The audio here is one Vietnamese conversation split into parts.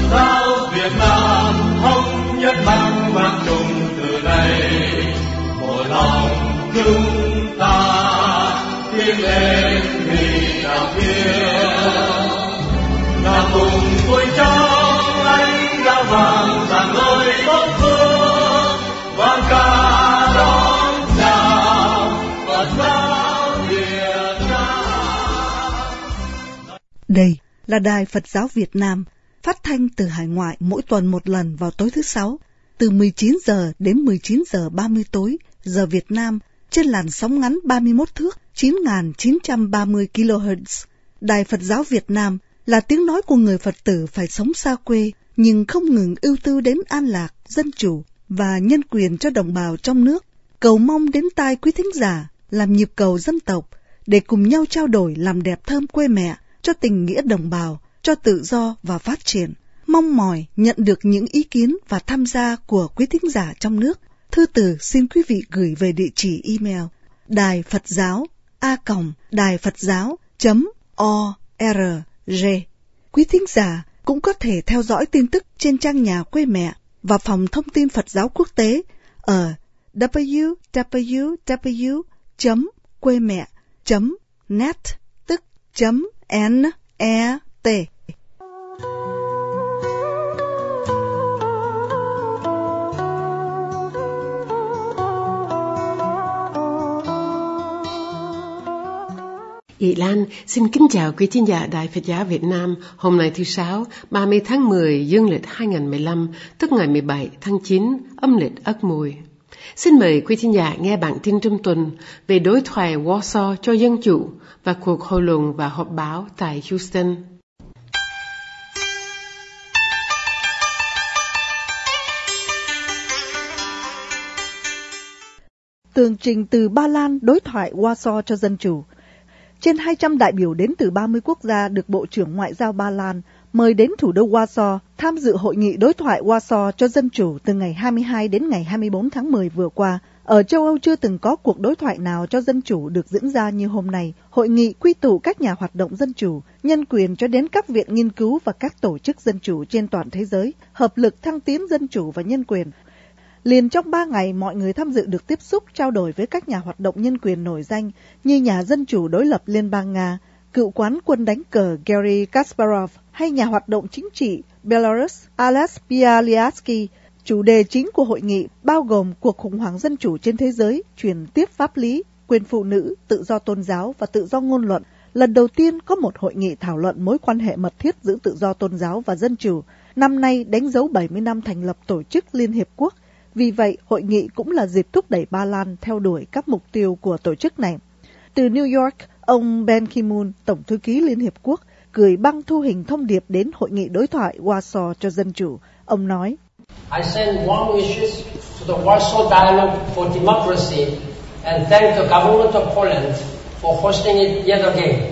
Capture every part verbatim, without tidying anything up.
giáo Việt Nam thống nhất mang vang chung từ đây, một lòng chúng ta tiến lên vì đạo hiếu. Nam cùng vui trong ánh đã vàng rạng ngời bốc phương, vang ca đón chào Phật giáo Việt Nam. Đây là Đài Phật giáo Việt Nam, phát thanh từ hải ngoại mỗi tuần một lần vào tối thứ Sáu, từ mười chín giờ đến mười chín giờ ba mươi tối, giờ Việt Nam, trên làn sóng ngắn ba mươi mốt thước, chín nghìn chín trăm ba mươi ki lô héc. Đài Phật giáo Việt Nam là tiếng nói của người Phật tử phải sống xa quê, nhưng không ngừng ưu tư đến an lạc, dân chủ và nhân quyền cho đồng bào trong nước. Cầu mong đến tai quý thính giả làm nhịp cầu dân tộc, để cùng nhau trao đổi làm đẹp thơm quê mẹ, cho tình nghĩa đồng bào, cho tự do và phát triển. Mong mỏi nhận được những ý kiến và tham gia của quý thính giả trong nước. Thư từ xin quý vị gửi về địa chỉ email đài Phật giáo a còng đài Phật giáo chấm org. Quý thính giả cũng có thể theo dõi tin tức trên trang nhà quê mẹ và phòng thông tin Phật giáo quốc tế ở w w w chấm quê mẹ chấm net, tức chấm n e t. Chị Lan xin kính chào quý thính giả Đài Phật giáo Việt Nam. Hôm nay thứ Sáu, ba mươi tháng mười dương lịch hai nghìn không trăm mười lăm, tức ngày mười bảy tháng chín âm lịch Ất Mùi. Xin mời quý thính giả nghe bản tin trong tuần về đối thoại Warsaw cho dân chủ và cuộc hội luận và họp báo tại Houston. Tường trình từ Ba Lan đối thoại Warsaw cho dân chủ. Trên hai trăm đại biểu đến từ ba mươi quốc gia được Bộ trưởng Ngoại giao Ba Lan mời đến thủ đô Warsaw tham dự hội nghị đối thoại Warsaw cho dân chủ từ ngày hai mươi hai đến ngày hai mươi bốn tháng mười vừa qua. Ở châu Âu chưa từng có cuộc đối thoại nào cho dân chủ được diễn ra như hôm nay. Hội nghị quy tụ các nhà hoạt động dân chủ, nhân quyền cho đến các viện nghiên cứu và các tổ chức dân chủ trên toàn thế giới, hợp lực thăng tiến dân chủ và nhân quyền. Liền trong ba ngày, mọi người tham dự được tiếp xúc, trao đổi với các nhà hoạt động nhân quyền nổi danh như nhà dân chủ đối lập Liên bang Nga, cựu quán quân đánh cờ Garry Kasparov hay nhà hoạt động chính trị Belarus Ales Bialyatsky. Chủ đề chính của hội nghị bao gồm cuộc khủng hoảng dân chủ trên thế giới, chuyển tiếp pháp lý, quyền phụ nữ, tự do tôn giáo và tự do ngôn luận. Lần đầu tiên có một hội nghị thảo luận mối quan hệ mật thiết giữa tự do tôn giáo và dân chủ. Năm nay đánh dấu bảy mươi năm thành lập Tổ chức Liên Hiệp Quốc. Vì vậy, hội nghị cũng là dịp thúc đẩy Ba Lan theo đuổi các mục tiêu của tổ chức này. Từ New York, ông Ban Ki-moon, Tổng thư ký Liên Hiệp Quốc, gửi băng thu hình thông điệp đến hội nghị đối thoại Warsaw cho dân chủ. Ông nói, I send warm wishes to the Warsaw Dialogue for Democracy and thank the government of Poland for hosting it yet again.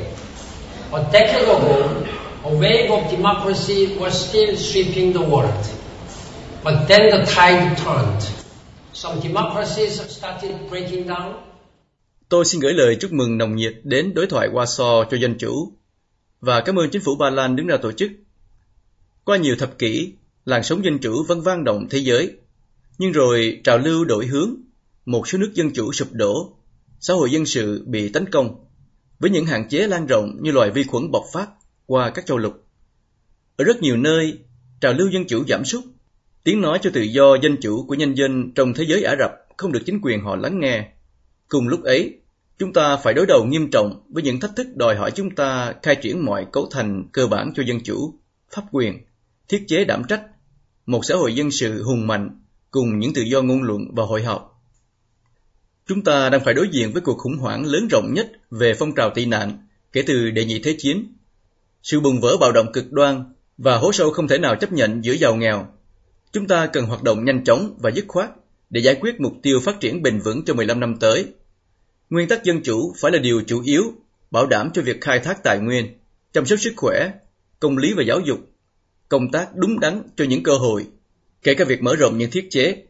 A decade ago, a wave of democracy was still sweeping the world. But then the tide turned. Some democracies started breaking down. Tôi xin gửi lời chúc mừng nồng nhiệt đến đối thoại Warsaw cho dân chủ và cảm ơn chính phủ Ba Lan đứng ra tổ chức. Qua nhiều thập kỷ, làn sóng dân chủ vẫn vang động thế giới. Nhưng rồi trào lưu đổi hướng, một số nước dân chủ sụp đổ, xã hội dân sự bị tấn công, với những hạn chế lan rộng như loài vi khuẩn bộc phát qua các châu lục. Ở rất nhiều nơi, trào lưu dân chủ giảm sút. Tiếng nói cho tự do dân chủ của nhân dân trong thế giới Ả Rập không được chính quyền họ lắng nghe. Cùng lúc ấy, chúng ta phải đối đầu nghiêm trọng với những thách thức đòi hỏi chúng ta khai triển mọi cấu thành cơ bản cho dân chủ, pháp quyền, thiết chế đảm trách, một xã hội dân sự hùng mạnh cùng những tự do ngôn luận và hội họp. Chúng ta đang phải đối diện với cuộc khủng hoảng lớn rộng nhất về phong trào tị nạn kể từ Đệ nhị Thế chiến. Sự bùng vỡ bạo động cực đoan và hố sâu không thể nào chấp nhận giữa giàu nghèo. Chúng ta cần hoạt động nhanh chóng và dứt khoát để giải quyết mục tiêu phát triển bền vững cho mười lăm năm tới. Nguyên tắc dân chủ phải là điều chủ yếu, bảo đảm cho việc khai thác tài nguyên, chăm sóc sức khỏe, công lý và giáo dục, công tác đúng đắn cho những cơ hội, kể cả việc mở rộng những thiết chế.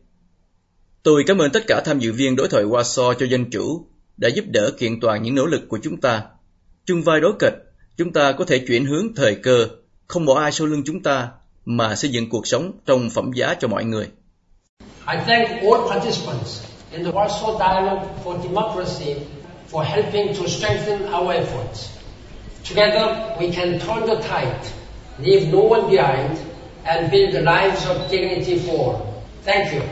Tôi cảm ơn tất cả tham dự viên đối thoại Warsaw cho dân chủ đã giúp đỡ kiện toàn những nỗ lực của chúng ta. Chung vai đối kịch, chúng ta có thể chuyển hướng thời cơ, không bỏ ai sau lưng chúng ta, mà xây dựng cuộc sống trong phẩm giá cho mọi người. I thank all participants in the Warsaw Dialogue for Democracy for helping to strengthen our efforts. Together we can turn the tide, leave no one behind, and build the lives of dignity for all. Thank you.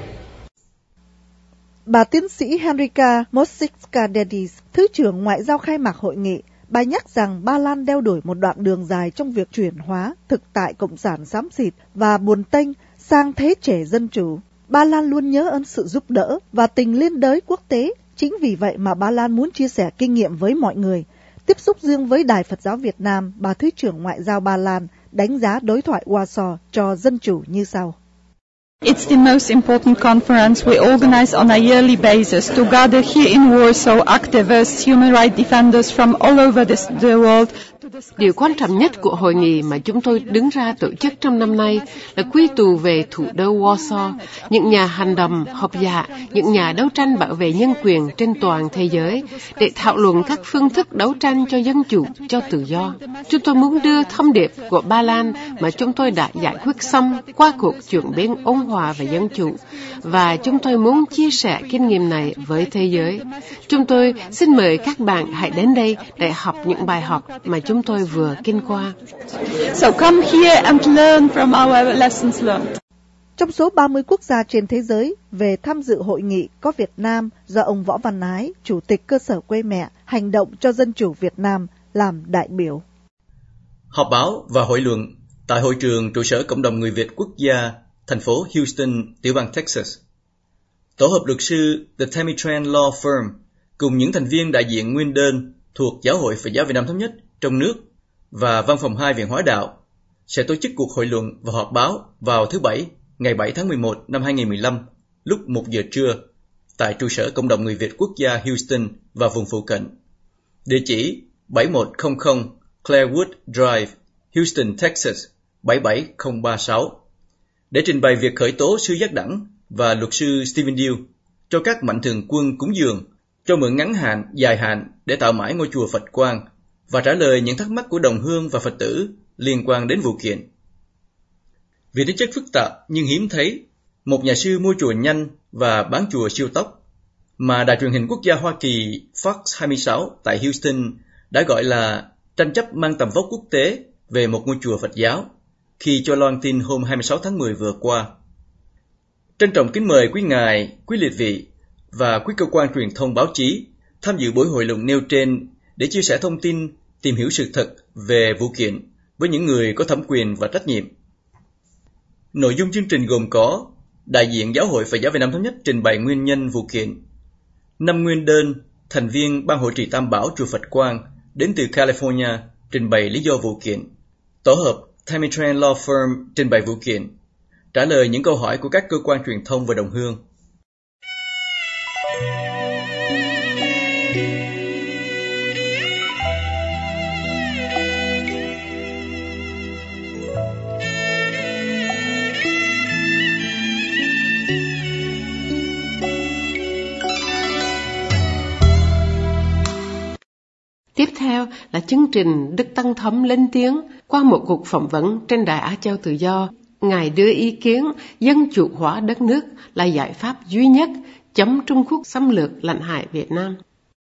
Bà tiến sĩ Henryka Mosicka-Dedis, Thứ trưởng Ngoại giao khai mạc hội nghị, bà nhắc rằng Ba Lan đeo đuổi một đoạn đường dài trong việc chuyển hóa thực tại cộng sản xám xịt và buồn tênh sang thế trẻ dân chủ. Ba Lan luôn nhớ ơn sự giúp đỡ và tình liên đới quốc tế. Chính vì vậy mà Ba Lan muốn chia sẻ kinh nghiệm với mọi người. Tiếp xúc riêng với Đài Phật giáo Việt Nam, bà Thứ trưởng Ngoại giao Ba Lan đánh giá đối thoại Warsaw cho dân chủ như sau. It's the most important conference we organize on a yearly basis to gather here in Warsaw activists, human rights defenders from all over the, the world. Điều quan trọng nhất của hội nghị mà chúng tôi đứng ra tổ chức trong năm nay là quy tụ về thủ đô Warsaw, những nhà hành động, học giả, những nhà đấu tranh bảo vệ nhân quyền trên toàn thế giới để thảo luận các phương thức đấu tranh cho dân chủ, cho tự do. Chúng tôi muốn đưa thông điệp của Ba Lan mà chúng tôi đã giải quyết xong qua cuộc chuyển biến ôn hòa và dân chủ, và chúng tôi muốn chia sẻ kinh nghiệm này với thế giới. Chúng tôi xin mời các bạn hãy đến đây để học những bài học mà chúng tôi vừa kinh qua. So come here and learn from our lessons learned. Trong số ba mươi quốc gia trên thế giới về tham dự hội nghị có Việt Nam do ông Võ Văn Ái, Chủ tịch cơ sở Quê Mẹ Hành động cho Dân chủ Việt Nam làm đại biểu. Họp báo và hội luận tại hội trường trụ sở Cộng đồng Người Việt Quốc gia, thành phố Houston, tiểu bang Texas. Tổ hợp luật sư The Tammy Tran Law Firm cùng những thành viên đại diện nguyên đơn thuộc Giáo hội Phật giáo Việt Nam Thống nhất trong nước và Văn phòng hai Viện Hóa đạo sẽ tổ chức cuộc hội luận và họp báo vào thứ Bảy, ngày bảy tháng mười một năm hai nghìn không trăm mười lăm, lúc một giờ trưa, tại trụ sở Cộng đồng Người Việt Quốc gia Houston và vùng phụ cận. Địa chỉ bảy một không không Clairwood Drive, Houston, Texas bảy bảy không ba sáu. Để trình bày việc khởi tố sư giác đẳng và luật sư Stephen Deal cho các mạnh thường quân cúng dường, cho mượn ngắn hạn, dài hạn để tạo mãi ngôi chùa Phật Quang và trả lời những thắc mắc của đồng hương và Phật tử liên quan đến vụ kiện. Vì tính chất phức tạp nhưng hiếm thấy, một nhà sư mua chùa nhanh và bán chùa siêu tốc mà đài truyền hình quốc gia Hoa Kỳ Fox hai mươi sáu tại Houston đã gọi là tranh chấp mang tầm vóc quốc tế về một ngôi chùa Phật giáo khi cho loan tin hôm hai mươi sáu tháng mười vừa qua. Trân trọng kính mời quý ngài, quý liệt vị và quý cơ quan truyền thông báo chí tham dự buổi hội luận nêu trên để chia sẻ thông tin, tìm hiểu sự thật về vụ kiện với những người có thẩm quyền và trách nhiệm. Nội dung chương trình gồm có đại diện Giáo hội Phật giáo Việt Nam Thống nhất trình bày nguyên nhân vụ kiện, năm nguyên đơn thành viên Ban hội trì Tam Bảo chùa Phật Quang đến từ California trình bày lý do vụ kiện, tổ hợp Tammy Tran Law Firm trình bày vụ kiện, trả lời những câu hỏi của các cơ quan truyền thông và đồng hương. Tiếp theo là chương trình Đức Tăng Thống lên tiếng qua một cuộc phỏng vấn trên Đài Á Châu Tự Do. Ngài đưa ý kiến dân chủ hóa đất nước là giải pháp duy nhất chống Trung Quốc xâm lược lãnh hải Việt Nam.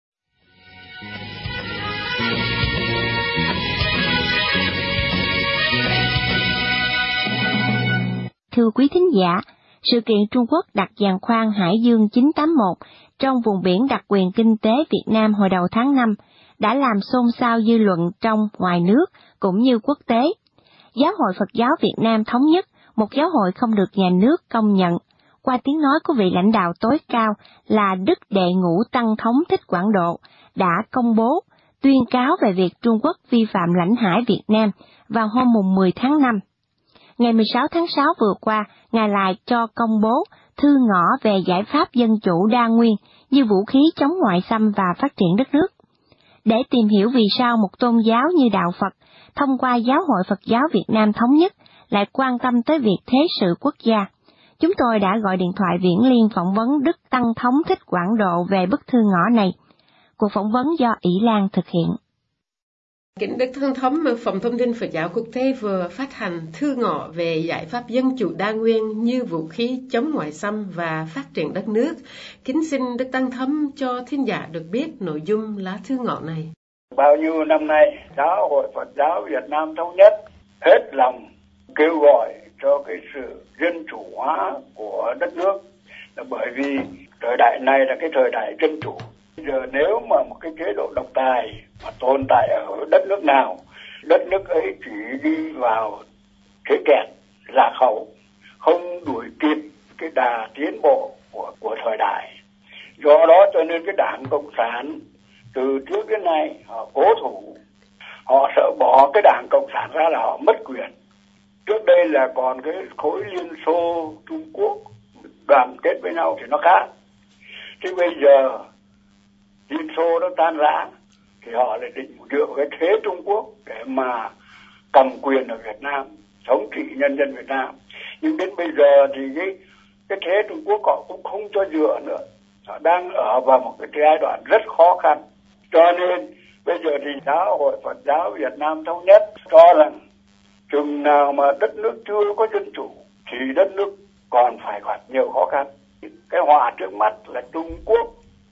Thưa quý thính giả, sự kiện Trung Quốc đặt giàn khoan Hải Dương chín tám mốt trong vùng biển đặc quyền kinh tế Việt Nam hồi đầu tháng năm đã làm xôn xao dư luận trong, ngoài nước, cũng như quốc tế. Giáo hội Phật giáo Việt Nam Thống nhất, một giáo hội không được nhà nước công nhận, qua tiếng nói của vị lãnh đạo tối cao là Đức Đệ Ngũ Tăng Thống Thích Quảng Độ, đã công bố, tuyên cáo về việc Trung Quốc vi phạm lãnh hải Việt Nam vào hôm mùng mười tháng năm. Ngày mười sáu tháng sáu vừa qua, Ngài lại cho công bố thư ngõ về giải pháp dân chủ đa nguyên như vũ khí chống ngoại xâm và phát triển đất nước. Để tìm hiểu vì sao một tôn giáo như Đạo Phật, thông qua Giáo hội Phật giáo Việt Nam Thống nhất, lại quan tâm tới việc thế sự quốc gia, chúng tôi đã gọi điện thoại viễn liên phỏng vấn Đức Tăng Thống Thích Quảng Độ về bức thư ngõ này. Cuộc phỏng vấn do Ỷ Lan thực hiện. Kính Đức Thân Thống, Phòng Thông tin Phật giáo Quốc tế vừa phát hành thư ngỏ về giải pháp dân chủ đa nguyên như vũ khí chống ngoại xâm và phát triển đất nước. Kính xin Đức Tăng Thống cho thính giả được biết nội dung lá thư ngỏ này. Bao nhiêu năm nay, Giáo hội Phật giáo Việt Nam Thống nhất hết lòng kêu gọi cho cái sự dân chủ hóa của đất nước, là bởi vì thời đại này là cái thời đại dân chủ. Bây giờ nếu mà một cái chế độ độc tài mà tồn tại ở đất nước nào, đất nước ấy chỉ đi vào thế kẹt, lạc hậu, không đuổi kịp cái đà tiến bộ của của thời đại. Do đó cho nên cái Đảng Cộng sản từ trước đến nay họ cố thủ, họ sợ bỏ cái Đảng Cộng sản ra là họ mất quyền. Trước đây là còn cái khối Liên Xô, Trung Quốc đoàn kết với nhau thì nó khác. Chứ bây giờ Liên Xô nó tan rã thì họ lại định dựa cái thế Trung Quốc để mà cầm quyền ở Việt Nam, thống trị nhân dân Việt Nam. Nhưng đến bây giờ thì cái cái thế Trung Quốc họ cũng không cho dựa nữa. Họ đang ở vào một cái giai đoạn rất khó khăn. Cho nên bây giờ thì Giáo hội Phật giáo Việt Nam Thống nhất cho rằng chừng nào mà đất nước chưa có dân chủ thì đất nước còn phải gặp nhiều khó khăn. Cái họa trước mắt là Trung Quốc,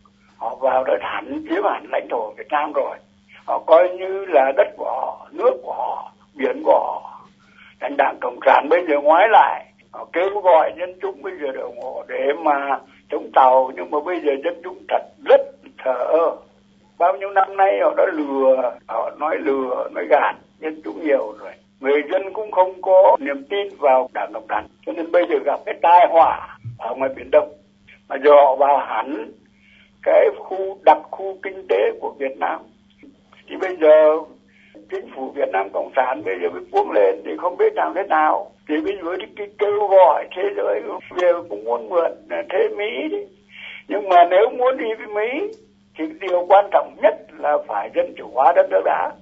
họ vào đất hẳn chiếm hẳn lãnh thổ Việt Nam rồi. Họ coi như là đất của họ, nước của họ, biển của họ. Thành Đảng Cộng sản bây giờ ngoái lại, họ kêu gọi dân chúng bây giờ để ủng hộ để mà chống Tàu, nhưng mà bây giờ dân chúng thật rất thờ ơ. Bao nhiêu năm nay họ đã lừa, họ nói lừa, nói gạt dân chúng nhiều rồi. Người dân cũng không có niềm tin vào Đảng Cộng sản, cho nên bây giờ gặp cái tai họa ở ngoài Biển Đông. Mà giờ họ vào hẳn cái khu đặc khu kinh tế của Việt Nam, thì bây giờ chính phủ Việt Nam Cộng sản bây giờ mới cuống lên thì không biết làm thế nào. Thì bây giờ cái kêu gọi thế giới đều cũng muốn mượn thế Mỹ đi. Nhưng mà nếu muốn đi với Mỹ thì điều quan trọng nhất là phải dân chủ hóa đất nước đã,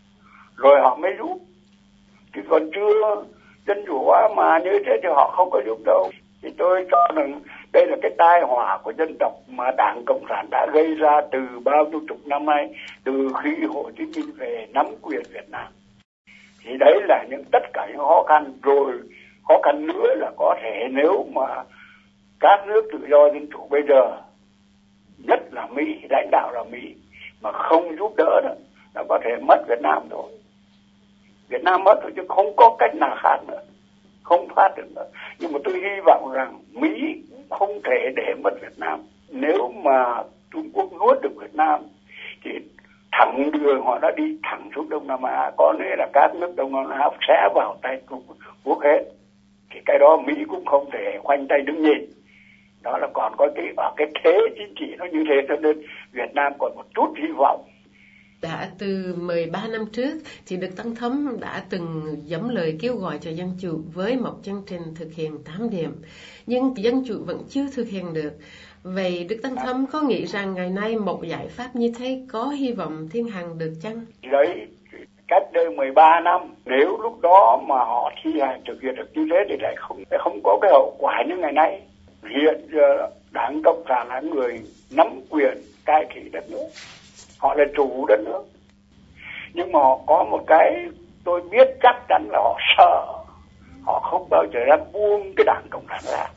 rồi họ mới giúp. Chứ còn chưa dân chủ hóa mà như thế thì họ không có giúp đâu. Thì tôi cho rằng đây là cái tai họa của dân tộc mà Đảng Cộng sản đã gây ra từ bao nhiêu chục năm nay, từ khi Hồ Chí Minh về nắm quyền Việt Nam. Thì đấy là những tất cả những khó khăn. Rồi khó khăn nữa là có thể nếu mà các nước tự do dân chủ bây giờ, nhất là Mỹ, lãnh đạo là Mỹ, mà không giúp đỡ nữa, là có thể mất Việt Nam thôi. Việt Nam mất rồi chứ không có cách nào khác nữa, không thoát được nữa. Nhưng mà tôi hy vọng rằng Mỹ không thể để mất Việt Nam. Nếu mà Trung Quốc nuốt được Việt Nam thì thẳng đường họ đã đi thẳng xuống Đông Nam Á, có nghĩa là các nước Đông Nam Á sẽ vào tay Trung Quốc hết. Thì cái đó Mỹ cũng không thể khoanh tay đứng nhìn. Đó là còn có cái ở cái thế chính trị nó như thế, cho nên Việt Nam còn một chút hy vọng. Đã từ mười ba năm trước thì Đức Tăng Thống đã từng dẫm lời kêu gọi cho dân chủ với một chương trình thực hiện tám điểm, nhưng dân chủ vẫn chưa thực hiện được. Vậy Đức Tăng Thống có nghĩ rằng ngày nay một giải pháp như thế có hy vọng thiên hành được chăng? Đấy, cách đây mười ba năm, nếu lúc đó mà họ thi hành thực hiện được như thế thì lại không không có cái hậu quả như ngày nay. Hiện giờ Đảng Cộng sản là người nắm quyền cai trị đất nước, họ là chủ đất nước. Nhưng mà họ có một cái tôi biết chắc chắn là họ sợ, họ không bao giờ dám buông cái Đảng Cộng sản ra.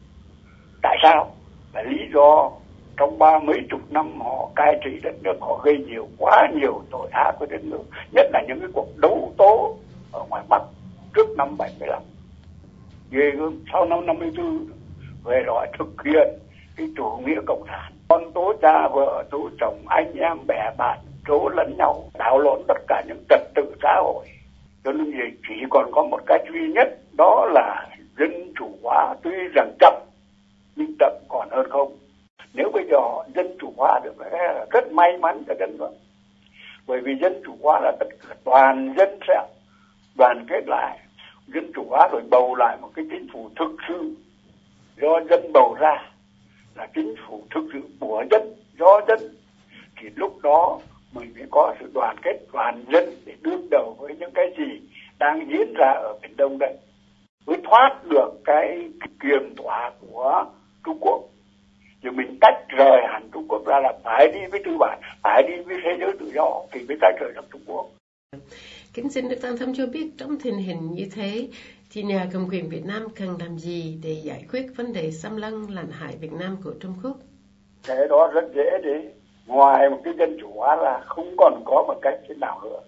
Tại sao? Là lý do trong ba mấy chục năm họ cai trị đất nước, họ gây nhiều quá nhiều tội ác với đất nước, nhất là những cái cuộc đấu tố ở ngoài Bắc trước năm bảy mươi lăm, ghê gớm. Sau năm năm mươi tư về rồi thực hiện cái chủ nghĩa cộng sản, con tố cha vợ, tố chồng, anh em bè bạn, tố lẫn nhau, đảo lộn tất cả những trật tự xã hội. Cho nên chỉ còn có một cái duy nhất, đó là dân chủ hóa. Tuy rằng chậm nhưng chậm còn hơn không. Nếu bây giờ họ dân chủ hóa được là rất may mắn cho đất nước, bởi vì dân chủ hóa là tất cả toàn dân sẽ đoàn kết lại, dân chủ hóa rồi bầu lại một cái chính phủ thực sự do dân bầu ra, là chính phủ thực sự của dân, do dân, thì lúc đó mình mới có sự đoàn kết toàn dân để đương đầu với những cái gì đang diễn ra ở Biển Đông đây, mới thoát được cái kiềm tỏa của Trung Quốc. Rồi mình tách rời hẳn Trung Quốc ra, là phải đi với tư bản, phải đi với thế giới tự do thì mới tách rời được Trung Quốc. Kính xin Đức Tăng Thống cho biết trong tình hình như thế thì nhà cầm quyền Việt Nam cần làm gì để giải quyết vấn đề xâm lăng làm hại Việt Nam của Trung Quốc? Cái đó rất dễ đi. Ngoài một cái dân chủ hóa là không còn có một cách thế nào nữa.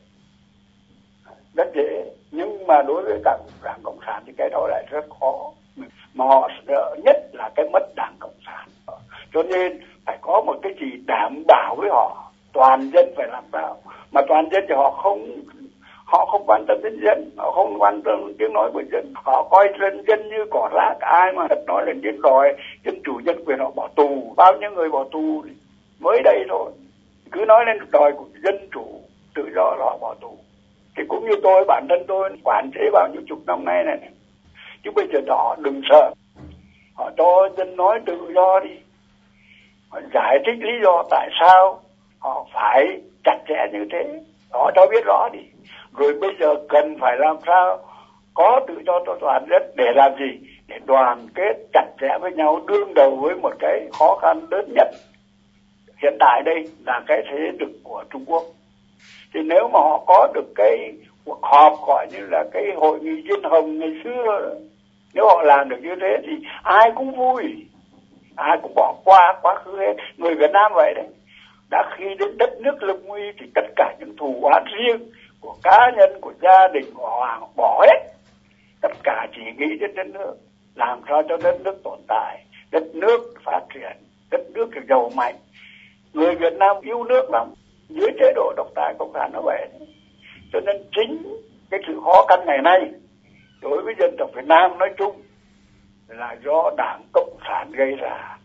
Rất dễ. Nhưng mà đối với cả Đảng Cộng sản thì cái đó lại rất khó. Mà họ sợ nhất là cái mất Đảng Cộng sản. Cho nên phải có một cái gì đảm bảo với họ. Toàn dân phải làm sao. Mà toàn dân thì họ không họ không quan tâm đến dân, họ không quan tâm đến tiếng nói của dân, họ coi dân dân như cỏ rác. Ai mà nói là đến đòi dân chủ nhân quyền họ bỏ tù, bao nhiêu người bỏ tù mới đây thôi. Cứ nói lên đòi của dân chủ tự do là họ bỏ tù. Thì cũng như tôi, bản thân tôi quản chế bao nhiêu chục năm nay này, chứ bây giờ họ đừng sợ, họ cho dân nói tự do đi, họ giải thích lý do tại sao họ phải chặt chẽ như thế, họ cho biết rõ đi. Rồi bây giờ cần phải làm sao có tự do cho toàn dân để làm gì? Để đoàn kết chặt chẽ với nhau, đương đầu với một cái khó khăn lớn nhất hiện tại đây là cái thế lực của Trung Quốc. Thì nếu mà họ có được cái cuộc họp gọi như là cái hội nghị Diên Hồng ngày xưa, nếu họ làm được như thế thì ai cũng vui, ai cũng bỏ qua quá khứ hết. Người Việt Nam vậy đấy, đã khi đến đất nước lâm nguy thì tất cả những thù oán riêng của cá nhân, của gia đình, của hoàng bỏ hết. Tất cả chỉ nghĩ đến đất nước, làm sao cho đất nước tồn tại, đất nước phát triển, đất nước giàu mạnh. Người Việt Nam yêu nước lắm, dưới chế độ độc tài cộng sản nó vậy. Cho nên chính cái sự khó khăn ngày nay đối với dân tộc Việt Nam nói chung là do Đảng Cộng sản gây ra.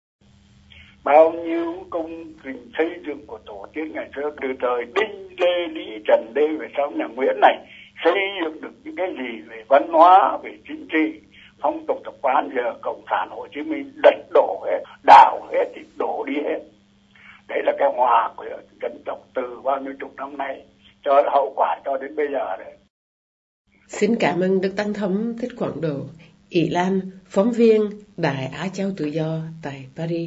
Bao nhiêu công trình xây dựng của tổ tiên ngày xưa, từ thời Đinh Lê Lý Trần Lê về sau nhà Nguyễn này, xây dựng được những cái gì về văn hóa, về chính trị, phong tục tập quán, giờ Cộng sản Hồ Chí Minh lật đổ hết, đảo hết thì đổ đi hết. Đấy là cái hòa của dân tộc từ bao nhiêu chục năm nay cho hậu quả cho đến bây giờ đấy. Xin cảm ơn Đức Tăng Thống Thích Quảng Đồ, Ỷ Lan, phóng viên Đài Á Châu Tự Do tại Paris.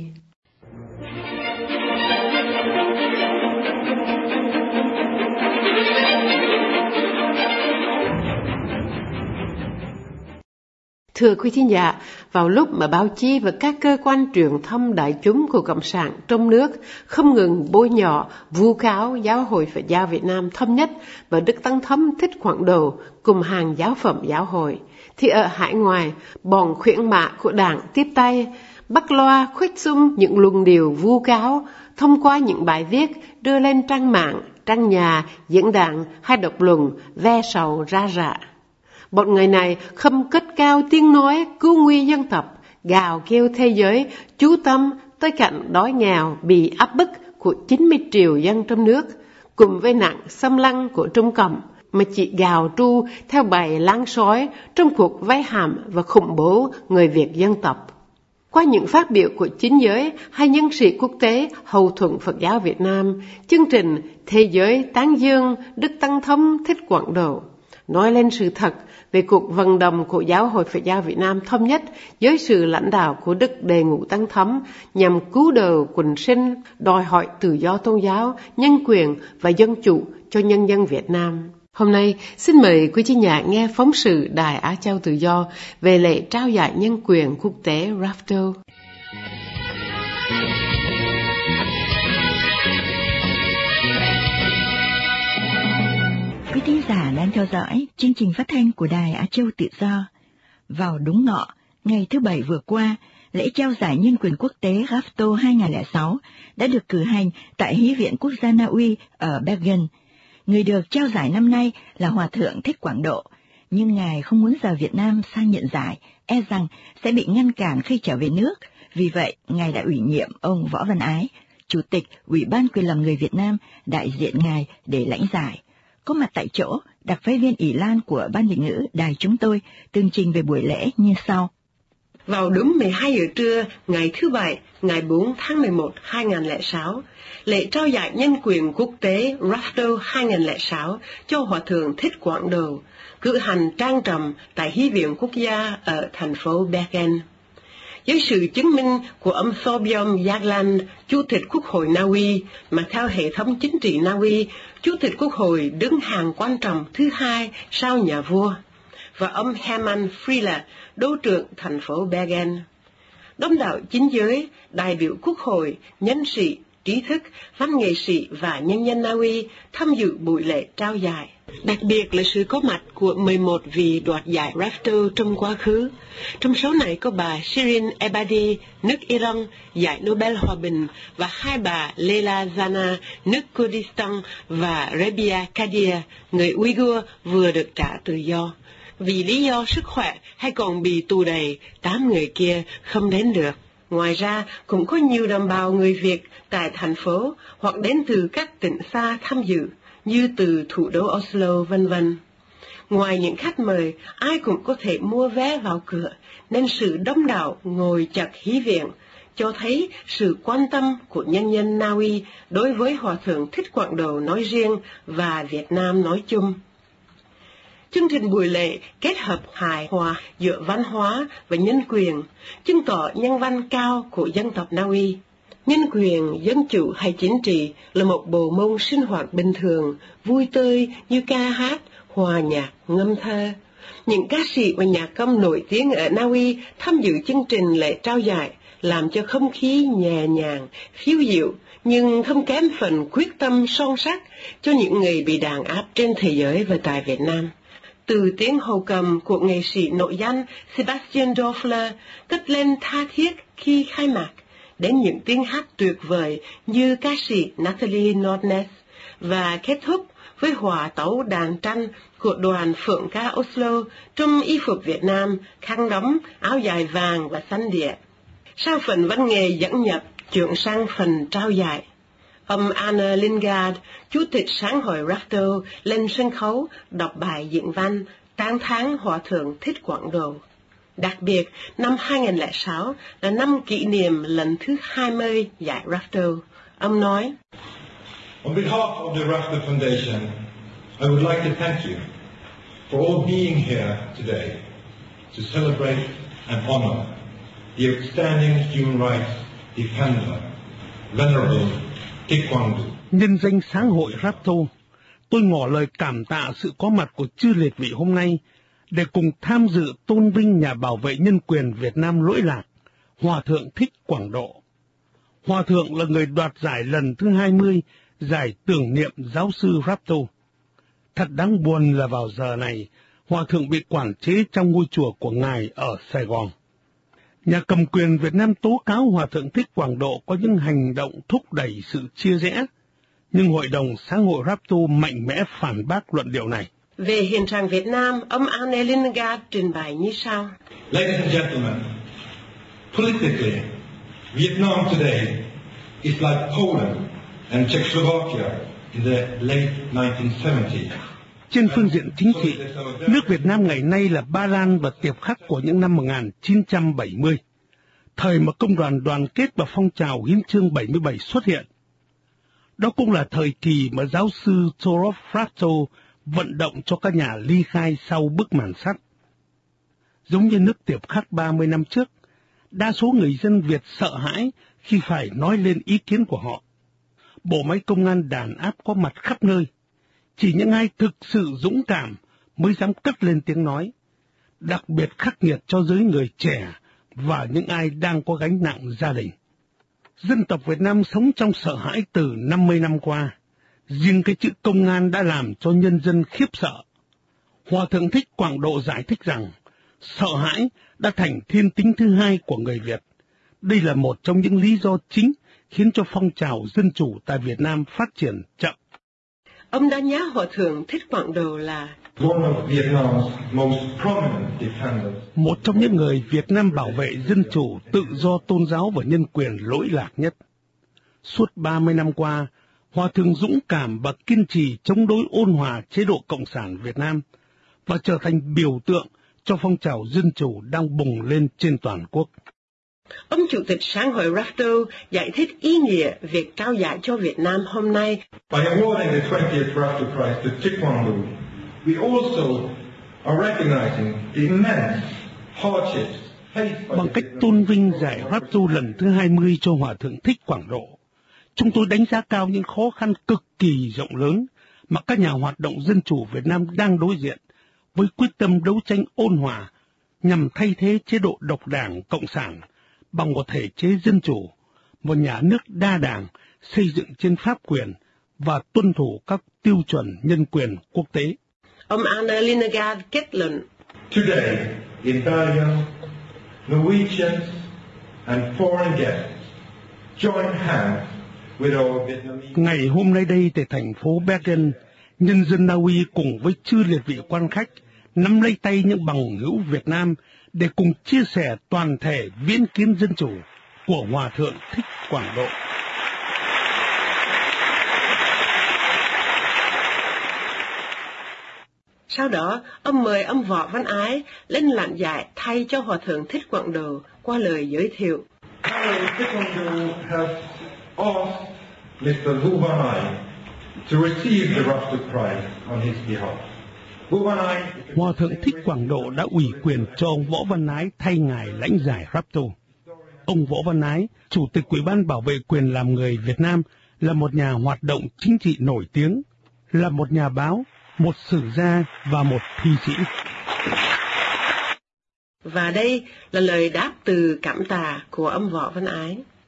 Thưa quý thính giả, vào lúc mà báo chí và các cơ quan truyền thông đại chúng của Cộng sản trong nước không ngừng bôi nhọ, vu cáo Giáo hội Phật giáo Việt Nam Thống nhất và Đức Tăng Thống Thích Quảng Đồ cùng hàng giáo phẩm giáo hội, thì ở hải ngoại, bọn khuyển mạ của Đảng tiếp tay, bắt loa khuếch xung những luồng điệu vu cáo thông qua những bài viết đưa lên trang mạng, trang nhà, diễn đàn hay độc luận ve sầu ra rạ. Bọn người này không cất cao tiếng nói cứu nguy dân tộc, gào kêu thế giới chú tâm tới cảnh đói nghèo bị áp bức của chín mươi triệu dân trong nước, cùng với nạn xâm lăng của Trung Cộng, mà chỉ gào tru theo bài láng sói trong cuộc vây hãm và khủng bố người Việt dân tộc. Qua những phát biểu của chính giới hay nhân sĩ quốc tế hậu thuẫn Phật giáo Việt Nam, chương trình Thế giới tán dương Đức Tăng Thống Thích Quảng Đồ nói lên sự thật về cuộc vận động của Giáo hội Phật giáo Việt Nam Thống nhất dưới sự lãnh đạo của Đức Đề Ngũ Tăng Thống nhằm cứu đời quần sinh, đòi hỏi tự do tôn giáo, nhân quyền và dân chủ cho nhân dân Việt Nam. Hôm nay, xin mời quý thính giả nghe phóng sự Đài Á Châu Tự Do về lễ trao giải nhân quyền quốc tế RAFTO. Quý thính giả đang theo dõi chương trình phát thanh của Đài Á Châu Tự Do. Vào đúng ngọ, ngày thứ Bảy vừa qua, lễ trao giải nhân quyền quốc tế RAFTO hai không không sáu đã được cử hành tại Hí viện Quốc gia Na Uy ở Bergen. Người được trao giải năm nay là Hòa Thượng Thích Quảng Độ, nhưng Ngài không muốn rời Việt Nam sang nhận giải, e rằng sẽ bị ngăn cản khi trở về nước. Vì vậy, Ngài đã ủy nhiệm ông Võ Văn Ái, Chủ tịch Ủy ban Quyền làm người Việt Nam, đại diện Ngài để lãnh giải. Có mặt tại chỗ, đặc phái viên Ỷ Lan của Ban Việt ngữ đài chúng tôi tường trình về buổi lễ như sau. Vào đúng mười hai giờ trưa, ngày thứ Bảy, ngày bốn tháng mười một năm hai nghìn không trăm lẻ sáu, lễ trao giải nhân quyền quốc tế RAFTO hai nghìn không trăm lẻ sáu cho Hòa Thượng Thích Quảng Đồ, cử hành trang trọng tại Hí viện Quốc gia ở thành phố Bergen. Với sự chứng minh của ông Thorbjorn Jagland, Chủ tịch Quốc hội Na Uy, mà theo hệ thống chính trị Na Uy, Chủ tịch Quốc hội đứng hàng quan trọng thứ hai sau nhà vua, và ông Herman Frieler, đô trưởng thành phố Bergen. Đông đảo chính giới, đại biểu Quốc hội, nhân sĩ, trí thức, văn nghệ sĩ và nhân dân Na Uy tham dự buổi lễ trao giải. Đặc biệt là sự có mặt của mười một vị đoạt giải Rafto trong quá khứ. Trong số này có bà Shirin Ebadi, nước Iran, giải Nobel Hòa bình, và hai bà Leila Zana, nước Kurdistan, và Rabia Kadir, người Uyghur vừa được trả tự do. Vì lý do sức khỏe hay còn bị tù đầy, tám người kia không đến được. Ngoài ra, cũng có nhiều đồng bào người Việt tại thành phố hoặc đến từ các tỉnh xa tham dự, như từ thủ đô Oslo, vân vân. Ngoài những khách mời, ai cũng có thể mua vé vào cửa, nên sự đông đảo ngồi chật hí viện, cho thấy sự quan tâm của nhân dân Na Uy đối với Hòa thượng Thích Quảng Đồ nói riêng và Việt Nam nói chung. Chương trình buổi lễ kết hợp hài hòa giữa văn hóa và nhân quyền, chứng tỏ nhân văn cao của dân tộc Na Uy. Nhân quyền, dân chủ hay chính trị là một bộ môn sinh hoạt bình thường, vui tươi như ca hát, hòa nhạc, ngâm thơ. Những ca sĩ và nhạc công nổi tiếng ở Na Uy tham dự chương trình lễ trao giải, làm cho không khí nhẹ nhàng, phiêu diệu, nhưng không kém phần quyết tâm son sắc cho những người bị đàn áp trên thế giới và tại Việt Nam. Từ tiếng hầu cầm của nghệ sĩ nổi danh Sebastian Dorfler cất lên tha thiết khi khai mạc, đến những tiếng hát tuyệt vời như ca sĩ Natalie Nordnes, và kết thúc với hòa tấu đàn tranh của đoàn phượng ca Oslo trong y phục Việt Nam, khăn đóng, áo dài vàng và xanh địa. Sau phần văn nghệ dẫn nhập, chuyển sang phần trao giải. Ông Arne Lingard, Chủ tịch Sáng hội Rafto, lên sân khấu đọc bài diễn văn tán thán Hòa thượng Thích Quảng Đồ. Đặc biệt, năm hai nghìn lẻ sáu là năm kỷ niệm lần thứ hai mươi giải Rafto. Ông nói: On behalf of the Rafto Foundation, I would like to thank you for all being here today to celebrate and honor the outstanding human rights defender, Venerable Thích Quảng Đồ. Nhân danh Sáng hội Rafto, tôi ngỏ lời cảm tạ sự có mặt của chư liệt vị hôm nay để cùng tham dự tôn vinh nhà bảo vệ nhân quyền Việt Nam lỗi lạc, Hòa thượng Thích Quảng Độ. Hòa thượng là người đoạt giải lần thứ hai mươi, giải tưởng niệm giáo sư Rafto. Thật đáng buồn là vào giờ này, Hòa thượng bị quản chế trong ngôi chùa của ngài ở Sài Gòn. Nhà cầm quyền Việt Nam tố cáo Hòa thượng Thích Quảng Độ có những hành động thúc đẩy sự chia rẽ, nhưng Hội đồng Sáng hội Rafto mạnh mẽ phản bác luận điệu này. Về hiện trạng Việt Nam, ông Arne Lingard trình bày như sau. Ladies and gentlemen, politically, Vietnam today is like Poland and Czechoslovakia in the late nineteen seventies. Trên phương diện chính trị, nước Việt Nam ngày nay là Ba Lan và Tiệp Khắc của những năm một nghìn chín trăm bảy mươi, thời mà công đoàn đoàn kết và phong trào hiến chương bảy mươi bảy xuất hiện. Đó cũng là thời kỳ mà giáo sư Torov Frato vận động cho các nhà ly khai sau bức màn sắt. Giống như nước Tiệp Khắc ba mươi năm trước, đa số người dân Việt sợ hãi khi phải nói lên ý kiến của họ. Bộ máy công an đàn áp có mặt khắp nơi. Chỉ những ai thực sự dũng cảm mới dám cất lên tiếng nói, đặc biệt khắc nghiệt cho giới người trẻ và những ai đang có gánh nặng gia đình. Dân tộc Việt Nam sống trong sợ hãi từ năm mươi năm qua. Riêng cái chữ công an đã làm cho nhân dân khiếp sợ. Hòa thượng Thích Quảng Độ giải thích rằng, sợ hãi đã thành thiên tính thứ hai của người Việt. Đây là một trong những lý do chính khiến cho phong trào dân chủ tại Việt Nam phát triển chậm. Ông đã nhớ Hòa thượng Thích Quảng Đồ là một trong những người Việt Nam bảo vệ dân chủ, tự do tôn giáo và nhân quyền lỗi lạc nhất. Suốt ba mươi năm qua, Hòa thượng dũng cảm và kiên trì chống đối ôn hòa chế độ Cộng sản Việt Nam và trở thành biểu tượng cho phong trào dân chủ đang bùng lên trên toàn quốc. Ông Chủ tịch Sáng hội Rafto giải thích ý nghĩa việc trao giải cho Việt Nam hôm nay. By awarding the twentieth Rafto Prize to Thích Quảng Đồ, we also are recognizing the immense hardships Bằng cách tôn vinh giải Rapto lần thứ hai mươi cho Hòa Thượng Thích Quảng Độ, chúng tôi đánh giá cao những khó khăn cực kỳ rộng lớn mà các nhà hoạt động dân chủ Việt Nam đang đối diện, với quyết tâm đấu tranh ôn hòa nhằm thay thế chế độ độc đảng cộng sản bằng một thể chế dân chủ, một nhà nước đa đảng xây dựng trên pháp quyền và tuân thủ các tiêu chuẩn nhân quyền quốc tế. Ông Arne Linegaard kết luận: Today, in Belgium, Norwegians and foreign guests join hands with our Vietnamese. Ngày hôm nay đây tại thành phố Bergen, nhân dân Na Uy cùng với chư liệt vị quan khách nắm lấy tay những bằng hữu Việt Nam để cùng chia sẻ toàn thể viễn kiến dân chủ của Hòa Thượng Thích Quảng Độ. Sau đó, ông mời ông Võ Văn Ái lên lãnh giải thay cho Hòa Thượng Thích Quảng Độ qua lời giới thiệu. Thích Quảng Độ has asked Mister Vu Van Ai to receive the Rapto Prize on his behalf. Hòa Thượng Thích Quảng Độ đã ủy quyền cho ông Võ Văn Ái thay ngài lãnh giải Rapto. Ông Võ Văn Ái, Chủ tịch Ủy ban Bảo vệ quyền làm người Việt Nam, là một nhà hoạt động chính trị nổi tiếng, là một nhà báo, một sử gia và một thi sĩ. Và đây là lời đáp từ cảm tạ của ông Võ Văn Ái.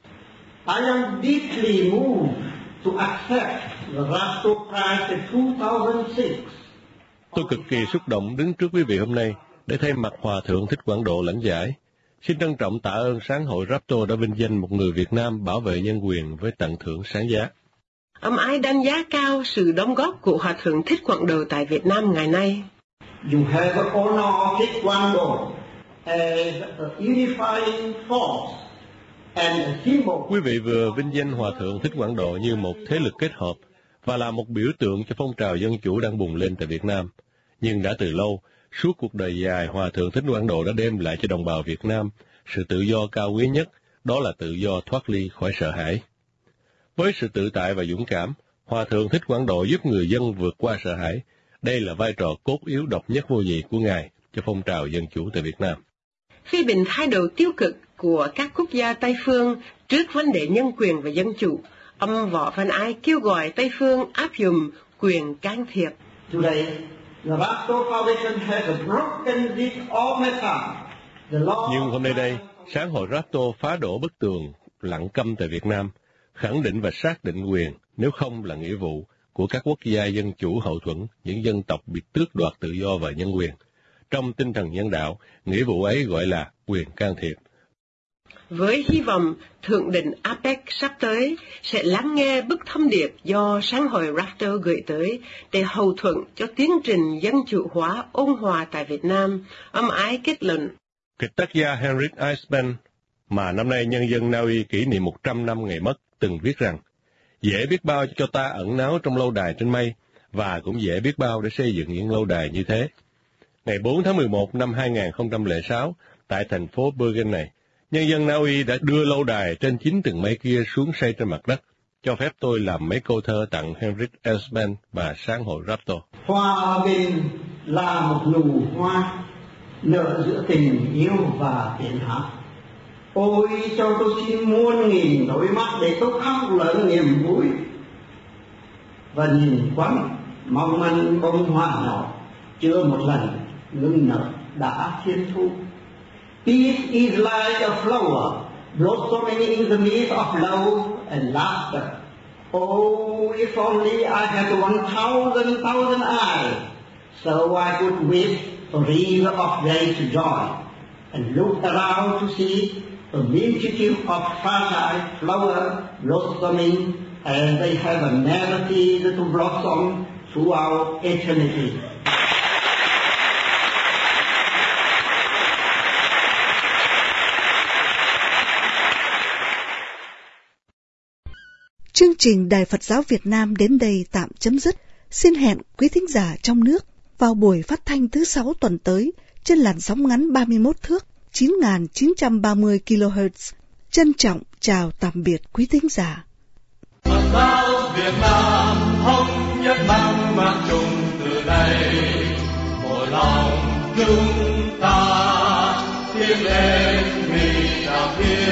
I am deeply moved to accept the Rapto Prize in two thousand six. Tôi cực kỳ xúc động đứng trước quý vị hôm nay để thay mặt Hòa Thượng Thích Quảng Độ lãnh giải. Xin trân trọng tạ ơn Sáng hội Rapto đã vinh danh một người Việt Nam bảo vệ nhân quyền với tặng thưởng sáng giá. Ông Ái đánh giá cao sự đóng góp của Hòa Thượng Thích Quảng Độ tại Việt Nam ngày nay. You have the honor of Thích Quảng Độ as a unifying force and a symbol. Quý vị vừa vinh danh Hòa Thượng Thích Quảng Độ như một thế lực kết hợp và là một biểu tượng cho phong trào dân chủ đang bùng lên tại Việt Nam. Nhưng đã từ lâu, suốt cuộc đời dài, Hòa Thượng Thích Quảng Độ đã đem lại cho đồng bào Việt Nam sự tự do cao quý nhất, đó là tự do thoát ly khỏi sợ hãi. Với sự tự tại và dũng cảm, Hòa Thượng Thích Quảng Độ giúp người dân vượt qua sợ hãi. Đây là vai trò cốt yếu độc nhất vô nhị của Ngài cho phong trào dân chủ tại Việt Nam. Phê bình thái độ tiêu cực của các quốc gia Tây phương trước vấn đề nhân quyền và dân chủ, ông Võ Văn Ái kêu gọi Tây phương áp dụng quyền can thiệp. Today, the Rapto Foundation has broken this omerta. Nhưng hôm nay đây, Sáng hội Rapto phá đổ bức tường lặng câm tại Việt Nam, khẳng định và xác định quyền, nếu không là nghĩa vụ, của các quốc gia dân chủ hậu thuẫn những dân tộc bị tước đoạt tự do và nhân quyền. Trong tinh thần nhân đạo, nghĩa vụ ấy gọi là quyền can thiệp. Với hy vọng Thượng đỉnh a pếch sắp tới sẽ lắng nghe bức thông điệp do Sáng hội Rapto gửi tới để hậu thuẫn cho tiến trình dân chủ hóa ôn hòa tại Việt Nam, ông Ái kết luận. Kịch tác gia Henrik Eisman, mà năm nay nhân dân Na Uy kỷ niệm một trăm năm ngày mất, từng viết rằng, dễ biết bao cho ta ẩn náu trong lâu đài trên mây, và cũng dễ biết bao để xây dựng những lâu đài như thế. Ngày bốn tháng mười một năm hai nghìn không trăm lẻ sáu, tại thành phố Bergen này, nhân dân Na Uy đã đưa lâu đài trên chín tầng mây kia xuống xây trên mặt đất. Cho phép tôi làm mấy câu thơ tặng Henrik Eisman và Sáng hội Rapto. Hòa bình là một nụ hoa nở giữa tình yêu và tiếng hát. Ôi cho tôi xin muôn nghìn đôi mắt để tôi khóc lớn niềm vui và nhìn quanh mong manh bông hoa nhỏ chưa một lần ngưng nở đã thiên thu. Peace is like a flower blossoming in the midst of love and laughter. Oh, if only I had one thousand thousand eyes, so I could wish a river of grace joy and look around to see a multitude of fertile flowers blossoming as they have never ceased to blossom throughout eternity. Chương trình Đài Phật giáo Việt Nam đến đây tạm chấm dứt. Xin hẹn quý thính giả trong nước vào buổi phát thanh thứ sáu tuần tới trên làn sóng ngắn ba mươi mốt thước chín nghìn chín trăm ba mươi ki lô héc. Trân trọng chào tạm biệt quý thính giả. Phật giáo Việt Nam thống nhất mang mang chung từ đây, một lòng chúng ta tiến lên out here.